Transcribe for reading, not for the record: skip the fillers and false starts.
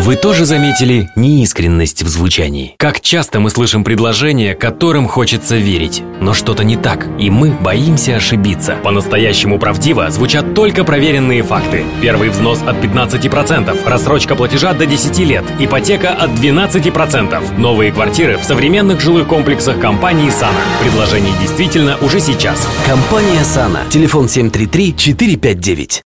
Вы тоже заметили неискренность в звучании? Как часто мы слышим предложения, которым хочется верить, но что-то не так, и мы боимся ошибиться. По-настоящему правдиво звучат только проверенные факты. Первый взнос от 15%, рассрочка платежа до 10 лет, ипотека от 12%. Новые квартиры в современных жилых комплексах компании «Сана». Предложение действительно уже сейчас. Компания «Сана». Телефон 733-459.